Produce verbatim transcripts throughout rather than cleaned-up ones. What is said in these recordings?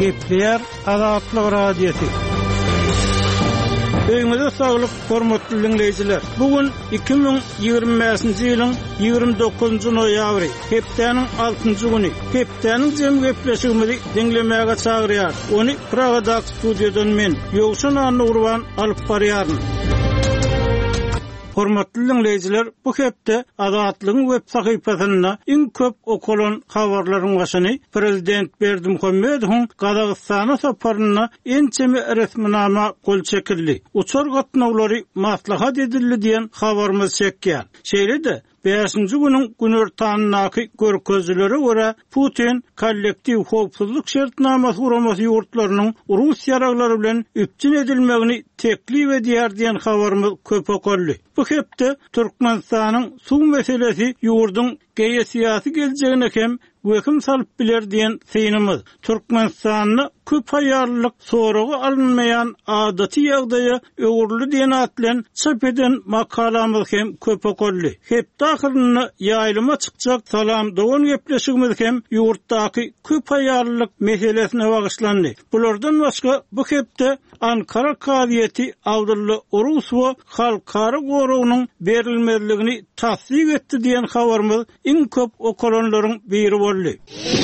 Kepler Azatlyk Radiosu. Öňüňizde saglyk, hormatly dinleýijiler. Bugun iki bin ýygrymynçy ýylyň ýygrimi dokuzunçy noýabry, hepdeniň altynjy güni. Hepdeniň jem gepleşigimizi dinlemäge çagyrýar. Ony Pragada studiýadan men Ýogşan Anurwan alyp barýaryn. Hormatly dinleýijiler, bu hepde Azatlygyň web sahypasyna iň köp okulan habarlaryň başyny Prezident Berdimuhammedowyň Gazagystana saparyna ençemi resminama gol çekildi. Uçar gatnawlary maslahat edildi diýen habarymyz çekýär. Şeýle-de beşinji günüň günortanynaky görkezlere görä Putin kollektiv howpsuzlyk şertnamasy guramasy ýurtlarynyň Russiýa ýaraglary bilen üpçün edilmegini teklip edýär diýen habarymyz köp okuldy. Bu hepde Türkmenistanyň suw meselesi ýurdun geýe syýasy geljegine hem weküm salyp biler diýen synymyz. Türkmenistanyň köp haýarlyk soragy alınmaýan adaty ýagdaýa öwürli diýen atlan çap eden makalamyz hem köp okuldy. Hepde ahyryny ýaýlyma çykjak salam dogan gepleşigimiz hem ýurtdaky köp haýarlyk meselesine bagyşlandy. Bulardan başga bu hepde Ankara kabiýeti Abdulla Urusova halkara gorawynyň berilmezligini tasdik etdi diýen habarymyz iň köp okulanlaryň biri boldy.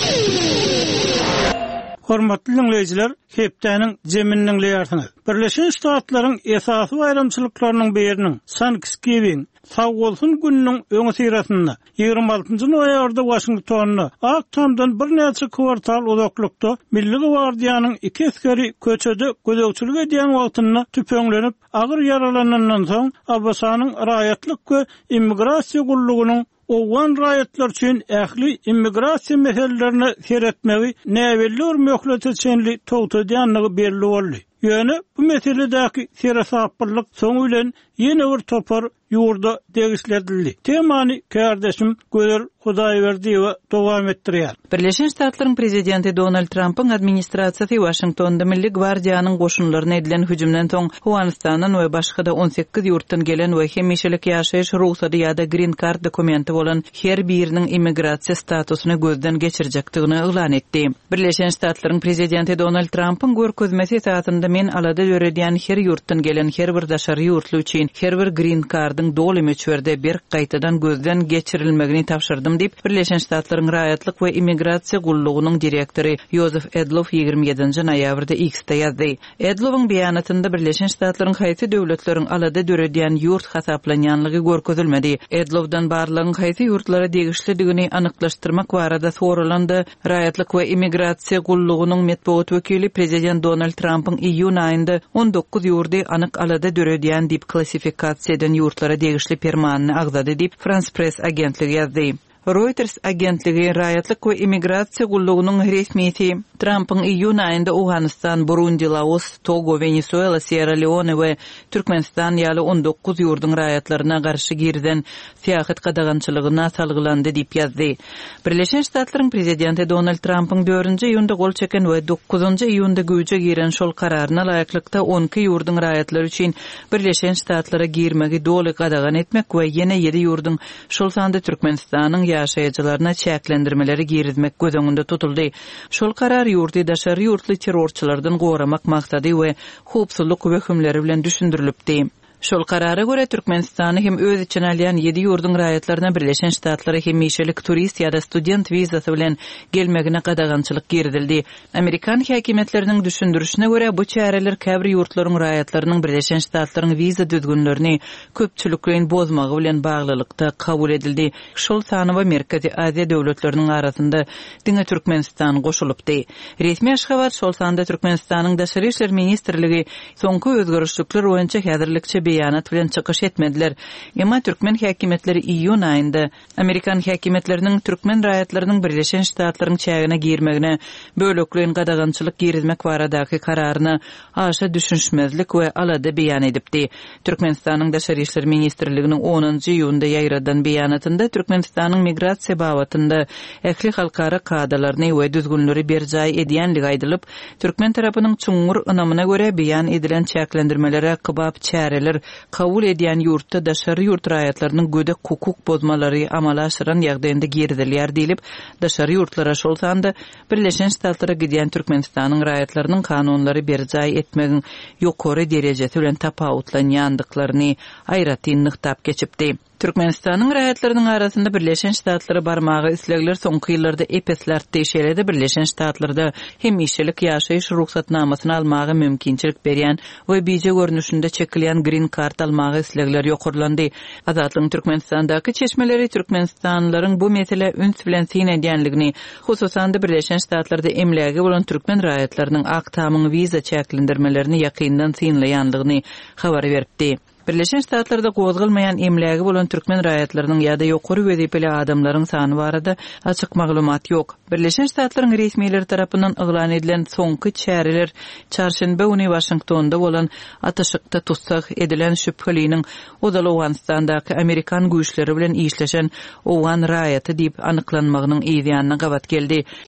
Hormatly dinleýijiler, hepdeniň jeminiň leýärsiňiz. Birleşen Ştatlaryň esasy bayramçylyklarynyň biriniň Thanksgiving Sağ bolsun günüň öňe syrasynda ýygrimi altynjy noýabrda Washingtonna aktamdan bir näçe kwartal uzaklykda Milli Gwardiýanyň iki askeri köçede gözegçilik edýän wagtynda tüpeňlenip agyr yaralanandan soň Abbasanyň raýatlyk we immigrasiýa gullugynyň owan raýatlar üçin ähli immigrasiýa meselelerini seretmegi näwelli möhlet etýänli togtadýanlygy belli boldy. Ýöne bu meseledäki serasaplyk soň bilen ýene bir topar ýurda degisledildi. Temany kardeşim Gözer Hudaýberdi we dowam etdirýär. Birleşen Ştatlaryň prezidenti Donald Trump'yň administrasiýasy Washingtonda Milli Gwardiýanyň goşunlaryna edilen hüjümden soň Awganistanyň we başga da on sekiz ýurtdan gelen we hemişelik ýaşaýyş ruhsady ýa-da green card dokumenti bolan her biriniň immigrasiýa statusyny gözden geçirjekdigini elan etdi. Birleşen Ştatlaryň prezidenti Donald Trump'yň görkezmesi esasynda men alada döredýän her ýurtdan gelen her bir daşary ýurtly üçin her bir green cardyň doly meçberde bir gaýtadan gözden geçirilmegini tapşyrdym diýip Birleşen Ştatlaryň raýatlyk we immigrasiýa gullugynyň direktori Joseph Edlow ýygrimi ýedinji noýabrda X'te ýazdy. Edlow'yň beýanatynda Birleşen Ştatlaryň haýsy döwletleriň alada döredýän ýurt hasaplanýanlygy görkezilmedi. Edlow'dan barlygyň haýsy ýurtlara degişlidigini anyklaşdyrmak barada soralandy. Raýatlyk we immigrasiýa gullugynyň medeniýet wekili prezident Donald Trump'yň iýun aýynda on dokuz ýurdy anyk alada döredýän diýip klassifikasiýadan ýurtlara degişli permanny agzady diýip France Press agentligi ýazdy. Reuters agentligi raýatlyk we immigrasiýa gullugynyň resmiýeti Trump'yň iýun aýynda Awganistan, Burundi, Laos, Togo, Venezuela, Sierra Leone we Türkmenistan ýaly on dokuz ýurdun raýatlaryna garşy girden syýahat gadagançylygyna salgylandy diýip ýazdy. Birleşen Ştatlaryň prezidenti Donald Trump'yň dördünji iýunda gol çeken we dokuzunji iýunda güýje giren şol kararyna laýyklykda on iki ýurdun raýatlary üçin Birleşen Ştatlara girmegi doly gadagan etmek we ýene ýedi ýurdun şol sanda Türkmenistanyň ýaşaýjylaryna çäklendirmeleri girizmek gözüňünde tutuldy. Şol karar ýurtdy daşary ýurtly terrorçylardan goramak maksady we howpsuzlyk hökümleri bilen düşündirilipdi. Şol karara göre Türkmenistany hem öz içine alýan ýedi ýurdun raýatlaryna Birleşen Ştatlary hemişelik turist ýa-da student wizasy bilen gelmegine gadagançylyk girdildi. Amerikan häkimetleriniň düşündirişine göre bu çäreler käbir ýurtlaryň raýatlarynyň Birleşen Ştatlaryň wiza düzgünlerini köpçüliklerin bozmagy bilen baglylykda kabul edildi. Şol sany we Merkezi Aziýa döwletleriniň arasynda diňe Türkmenistan goşulypdy. Resmi aşgabat şol sanda Türkmenistanyň daşary işler ministrligi soňky özgörüşlikler boýunça häzirlikçe beýanat bilen çykyş etmediler. Emma türkmen häkimetleri iýun aýynda Amerikan häkimetleriniň türkmen raýatlarynyň Birleşen Ştatlaryň çägine girmegine böleklerin gadagançylyk girizmek baradaky kararyny aşa düşünşmezlik we alada beýan edipdi. Türkmenistanyň daşary işler ministrliginiň onunji iýunda ýaýradan beýanatynda Türkmenistanyň migrasiýa babatynda ähli halkara kadalaryny we düzgünleri berjaý edýänligi aýdylyp, türkmen tarapynyň çuňur ynamyna görä beýan edilen çäklendirmelere kybap çäreler Ştatlar kabul edýän ýurtda daşary ýurt raýatlarynyň gödek hukuk bozmalary amala aşyran ýagdaýynda girdilýär diýilip, daşary ýurtlara şol sanda Birleşen Ştatlara gidýän Türkmenistanyň raýatlarynyň kanunlary berjay etmegin ýokary derejesi bilen tapawutlanýandyklaryny aýratyn nyktap geçipdi. Türkmenistanyň raýatlarynyň arasynda Birleşen Ştatlary barmagy islegler soňky ýyllarda epesler teşelede Birleşen Ştatlarda hem işçilik ýaşaýyş ruhsatnamasyny almagy mümkinçilik berýän we bize görnüşinde çekilýän green card almagy islegler ýokurlandy. Azatlyň Türkmenistandaky çeşmeleri Türkmenistanlylaryň bu mesele üns bilen sinedýänligini, hususan da Birleşen Ştatlarda emläge bolan türkmen raýatlarynyň aktamyň wiza çäklendirmelerini ýakyndan synlaýandygyny habar berdi. Birleşen Ştatlarda gozgulmayan emläge bolan türkmen raýatlarynyň ýa-da ýokary wezipeli adamlaryň sany barada açyk maglumat ýok. Birleşen Ştatlaryň resmiýetleri tarapyndan eglan edilen soňky çäreler çarşamba güni Washingtonda bolan ataşykda tutsak edilen şüpheliniň odaly Awganistandaky Amerikan güýçleri bilen işleşen Owan raýaty diýip anyklanmagynyň ýa-da gabat geldi.